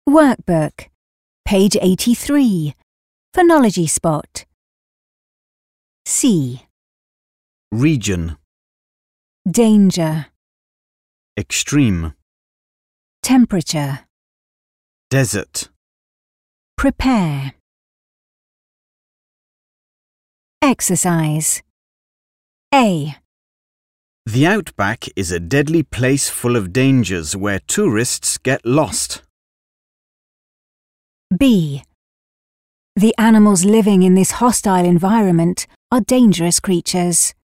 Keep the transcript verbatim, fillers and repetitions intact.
Workbook, page eighty-three, Phonology Spot. C. Region. Danger. Extreme. Temperature. Desert. Prepare. Exercise. A. The outback is a deadly place full of dangers where tourists get lost. B. The animals living in this hostile environment are dangerous creatures.